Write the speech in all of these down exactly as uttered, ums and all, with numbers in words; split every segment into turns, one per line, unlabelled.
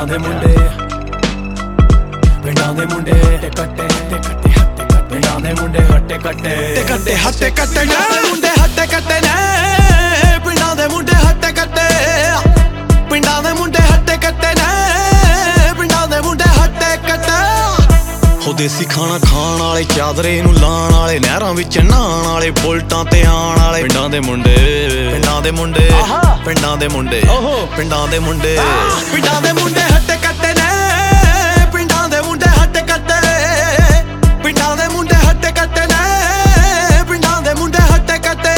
ਦੇ ਮੁੰਡੇ ਪਿੰਡਾਂ ਦੇ ਮੁੰਡੇ ਹੱਟੇ ਕੱਟੇ ਤੇ ਕੱਟੇ ਹੱਟੇ ਕੱਟੇ ਪਿੰਡਾਂ ਦੇ ਮੁੰਡੇ ਹੱਟੇ ਕੱਟੇ ਤੇ ਕੱਟੇ ਹੱਟੇ ਕੱਟੇ ਨੇ ਮੁੰਡੇ ਹੱਟੇ ਕੱਟੇ ਨੇ ਪਿੰਡਾਂ ਦੇ ਮੁੰਡੇ ਹੱਟੇ ਕੱਟੇ ਪਿੰਡਾਂ ਦੇ ਮੁੰਡੇ ਹੱਟੇ ਕੱਟੇ ਨੇ ਪਿੰਡਾਂ ਦੇ ਮੁੰਡੇ ਹੱਟੇ ਕੱਟੇ ਹੋ ਦੇਸੀ ਖਾਣਾ ਖਾਣ ਵਾਲੇ ਚਾਦਰੇ ਨੂੰ ਲਾਣ ਵਾਲੇ ਨਹਿਰਾਂ ਵਿੱਚ ਨਹਾਣ ਵਾਲੇ ਬੁਲਟਾਂ ਤੇ ਆਣ ਵਾਲੇ ਪਿੰਡਾਂ ਦੇ ਮੁੰਡੇ ਪਿੰਡਾਂ ਦੇ ਮੁੰਡੇ ਪਿੰਡਾਂ ਦੇ ਮੁੰਡੇ ਪਿੰਡਾਂ ਦੇ ਮੁੰਡੇ ਪਿੰਡਾਂ ਦੇ ਮੁੰਡੇ ਹੱਟੇ ਕੱਟੇ ਨੇ ਪਿੰਡਾਂ ਦੇ ਮੁੰਡੇ ਹੱਟੇ ਕੱਟੇ ਪਿੰਡਾਂ ਦੇ ਮੁੰਡੇ ਹੱਟੇ ਕੱਟੇ ਨੇ ਪਿੰਡਾਂ ਦੇ ਮੁੰਡੇ ਹੱਟੇ ਕੱਟੇ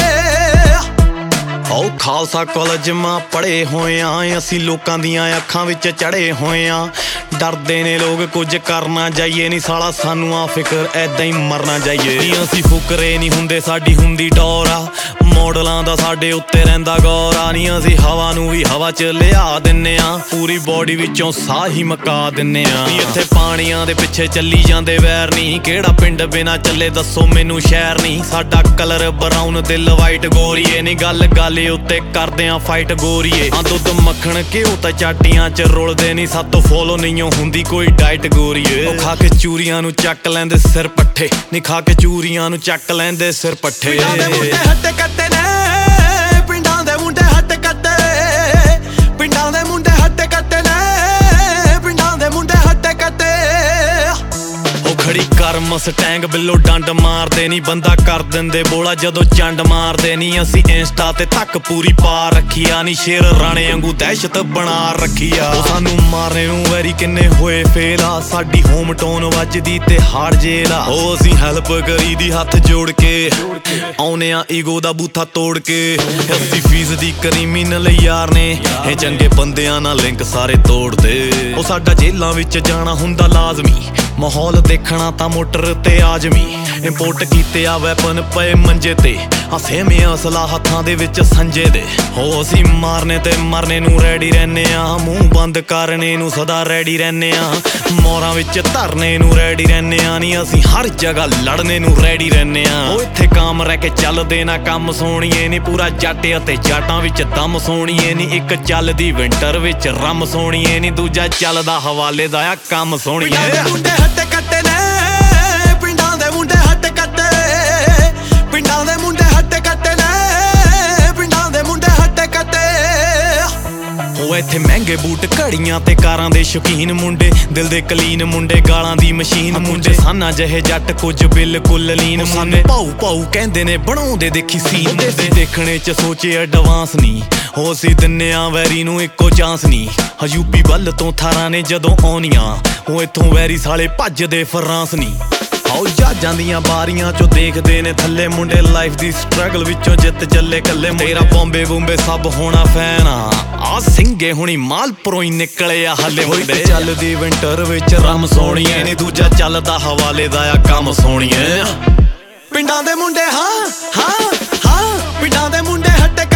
ਓ ਖਾਲਸਾ ਕਾਲਜ ਮਾਂ ਪੜ੍ਹੇ ਹੋਏ ਆਂ ਅਸੀਂ ਲੋਕਾਂ ਦੀਆਂ ਅੱਖਾਂ ਵਿੱਚ ਚੜ੍ਹੇ ਹੋਏ ਆਂ ਡਰਦੇ ਨੇ ਲੋਕ ਕੁਝ ਕਰਨਾ ਜਾਈਏ ਨੀ ਸਾਲਾ ਸਾਨੂੰ ਆ ਫਿਕਰ ਐਦਾਂ ਹੀ ਮਰਨਾ ਜਾਈਏ ਨੀ ਅਸੀਂ ਫੁਕਰੇ ਨਹੀਂ ਹੁੰਦੇ ਸਾਡੀ ਹੁੰਦੀ ਡੋਰ ਆ ਮੋਡਲਾਂ ਦਾ ਸਾਡੇ ਉੱਤੇ ਰਹਿੰਦਾ ਗੌਰ ਆ ਨੀ ਅਸੀਂ ਹਵਾ ਨੂੰ ਵੀ ਹਵਾ ਚ ਲਿਆ ਦਿੰਨੇ ਆ ਪੂਰੀ ਬੋਡੀ ਵਿੱਚੋਂ ਸਾਹ ਹੀ ਮਕਾ ਦਿੰਨੇ ਆ ਨੀ ਇੱਥੇ ਪਾਣੀਆਂ ਦੇ ਪਿੱਛੇ ਚੱਲੀ ਜਾਂਦੇ ਵੈਰ ਨੀ ਕਿਹੜਾ ਪਿੰਡ ਬਿਨਾ ਚੱਲੇ ਦੱਸੋ ਮੈਨੂੰ ਸ਼ਹਿਰ ਨੀ ਸਾਡਾ ਕਲਰ ਬਰਾਊਨ ਦਿਲ ਵਾਈਟ ਗੋਰੀਏ ਨੀ ਗੱਲ ਗੱਲ ਉੱਤੇ ਕਰਦੇ ਆ ਫਾਈਟ ਗੋਰੀਏ ਆ ਦੁੱਧ ਮੱਖਣ ਘਿਓ ਤਾਂ ਚਾਟੀਆਂ ਚ ਰੁਲਦੇ ਨੀ ਸਾਤੋਂ ਫੋਲੋ ਨਹੀਂ ਹੁੰਦੀ ਕੋਈ ਡਾਈਟ ਗੋਰੀਏ ਉਹ ਖਾ ਕੇ ਚੂਰੀਆਂ ਨੂੰ ਚੱਕ ਲੈਂਦੇ ਸਿਰ ਪੱਠੇ ਨੀ ਖਾ ਕੇ ਚੂਰੀਆਂ ਨੂੰ ਚੱਕ ਲੈਂਦੇ ਸਿਰ ਪੱਠੇ ਪਿੰਡਾਂ ਦੇ ਮੁੰਡੇ ਹੱਟੇ ਕੱਟੇ ਨੇ ਪਿੰਡਾਂ ਦੇ ਮੁੰਡੇ ਹੱਟੇ ਕੱਟੇ ਪਿੰਡਾਂ ਦੇ ਮੁੰਡੇ ਹੱਟੇ ਕੱਟੇ ਨੇ ਪਿੰਡਾਂ ਦੇ ਮੁੰਡੇ ਹੱਟੇ ਕੱਟੇ ਖੜੀ ਕਰ ਮਸਟੈਂਗ ਬਿੱਲੋ ਡੰਡ ਮਾਰਦੇ ਨੀ ਬੰਦਾ ਕਰ ਦਿੰਦੇ ਬੋਲਾ ਜਦੋਂ ਚੰਡ ਮਾਰਦੇ ਨੀ ਅਸੀਂ ਇੰਸਟਾ ਤੇ ਤੱਕ ਪੂਰੀ ਪਾ ਰੱਖੀਆ ਨੀ ਸ਼ੇਰ ਰਾਣੇ ਵਾਂਗੂ ਦਹਿਸ਼ਤ ਬਣਾ ਰੱਖੀਆ ਉਹ ਸਾਨੂੰ ਮਾਰਨੇ ਨੂੰ ਵੈਰੀ ਕਿੰਨੇ ਹੋਏ ਫੇਲ ਆ ਸਾਡੀ ਹੋਮ ਟੋਨ ਵੱਜਦੀ ਤੇ ਹਾਰ ਜੇਲ ਆ ਉਹ ਅਸੀਂ ਹੈਲਪ ਕਰੀ ਦੀ ਹੱਥ ਜੋੜ ਕੇ ਆਉਨੇ ਆ ਈਗੋ ਦਾ ਬੂਥਾ ਤੋੜ ਕੇ ਅੱਸੀ ਫੀਸਦੀ ਕ੍ਰਿਮੀਨਲ ਯਾਰ ਨੇ ਇਹ ਚੰਗੇ ਬੰਦਿਆਂ ਨਾਲ ਲਿੰਕ ਸਾਰੇ ਤੋੜਦੇ ਉਹ ਸਾਡਾ ਜੇਲਾਂ ਵਿੱਚ ਜਾਣਾ ਹੁੰਦਾ ਲਾਜ਼ਮੀ ਮਾਹੌਲ ਦੇਖਣਾ ਤਾਂ ਮੋਟਰ ਤੇ ਆਜਮੀ ਇੰਪੋਰਟ ਕੀਤੇ ਆ ਵੈਪਨ ਪਏ ਮੰਜੇ ਤੇ ਆ ਸੇਮੀਆਂ ਅਸਲਾ ਹੱਥਾਂ ਦੇ ਵਿੱਚ ਸੰਜੇ ਦੇ ਹੋ ਅਸੀਂ ਮਾਰਨੇ ਤੇ ਮਰਨੇ ਨੂੰ ਰੈਡੀ ਰਹਿੰਨੇ ਆ ਮੂੰਹ ਬੰਦ ਕਰਨੇ ਨੂੰ ਸਦਾ ਰੈਡੀ ਰਹਿੰਨੇ ਆ ਮੋਰਾਂ ਵਿੱਚ ਧਰਨੇ ਨੂੰ ਰੈਡੀ ਰਹਿੰਨੇ ਆ ਨੀ ਅਸੀਂ ਹਰ ਜਗ੍ਹਾ ਲੜਨੇ ਨੂੰ ਰੈਡੀ ਰਹਿੰਨੇ ਆ ਉਹ ਇੱਥੇ ਕਾਮ ਰਹਿ ਕੇ ਚੱਲਦੇ ਨਾ ਕੰਮ ਸੋਣੀਏ ਨੀ ਪੂਰਾ ਜੱਟ ਅਤੇ ਜਾਟਾਂ ਵਿੱਚ ਦਮ ਸੋਣੀਏ ਨੀ ਇੱਕ ਚੱਲਦੀ ਵਿੰਟਰ ਵਿੱਚ ਰਮ ਸੋਣੀਏ ਨੀ ਦੂਜਾ ਚੱਲਦਾ ਹਵਾਲੇ ਦਾ ਆ ਕੰਮ ਸੋਣੀਏ ਹੱਟੇ ਕੱਟੇ ਨੇ ਪਿੰਡਾਂ ਦੇ ਮੁੰਡੇ ਹੱਟੇ ਕੱਟੇ ਪਿੰਡਾਂ ਦੇ ਮੁੰਡੇ ਹੱਟੇ ਕੱਟੇ ਨੇ ਪਿੰਡਾਂ ਦੇ ਮੁੰਡੇ ਹੱਟੇ ਕੱਟੇ ਉਹ ਇੱਥੇ ਮਹਿੰਗੇ ਬੂਟ ਘੜੀਆਂ ਤੇ ਕਾਰਾਂ ਦੇ ਸ਼ੌਕੀਨ ਮੁੰਡੇ ਦਿਲ ਦੇ ਕਲੀਨ ਮੁੰਡੇ ਗਾਲਾਂ ਦੀ ਮਸ਼ੀਨ ਮੁੰਡੇ ਸਾਨਾ ਜਿਹੇ ਜੱਟ ਕੁਝ ਬਿਲਕੁਲ ਲੀਨ ਮੁੰਡੇ ਭਾਊ ਭਾਊ ਕਹਿੰਦੇ ਨੇ ਬਣਾਉਂਦੇ ਦੇਖੀ ਸੀਨ ਦੇ ਦੇਖਣੇ ਚ ਸੋਚੇ ਐਡਵਾਂਸ ਨਹੀਂ ਹੋ ਸੀ ਦਿੰਨੇ ਆ ਵੈਰੀ ਨੂੰ ਇੱਕੋ ਚਾਂਸ ਨਹੀਂ ਹਾ ਯੂਪੀ ਵੱਲ ਤੋਂ ਥਾਰਾਂ ਨੇ ਜਦੋਂ ਆਉਣੀਆਂ ਉਹ ਇੱਥੋਂ ਵੈਰੀ ਸਾਲੇ ਭੱਜਦੇ ਫਰਾਂਸ ਨਹੀਂ ਆਓ ਜਹਾਜ਼ਾਂ ਦੀਆਂ ਬਾਰੀਆਂ ਚੋਂ ਦੇਖਦੇ ਨੇ ਥੱਲੇ ਮੁੰਡੇ ਲਾਈਫ ਦੀ ਸਟਰਗਲ ਵਿੱਚੋਂ ਜਿੱਤ ਚੱਲੇ ਕੱਲੇ ਤੇਰਾ ਬੰਬੇ ਬੁੰਬੇ ਸਭ ਹੋਣਾ ਫੈਨ ਆ ਆ ਸਿੰਘੇ ਹੁਣੀ ਮਾਲਪੁਰੋਂ ਹੀ ਨਿਕਲੇ ਆ ਹੱਲੇ ਮੁੰਡੇ ਚੱਲਦੀ ਵਿੰਟਰ ਵਿੱਚ ਰਮ ਸੋਣੀਏ ਨੀ ਦੂਜਾ ਚੱਲਦਾ ਹਵਾਲੇ ਦਾ ਆ ਕੰਮ ਸੋਣੀਏ ਪਿੰਡਾਂ ਦੇ ਮੁੰਡੇ ਹਾਂ ਹਾਂ ਹਾਂ ਪਿੰਡਾਂ ਦੇ ਮੁੰਡੇ ਹੱਟੇ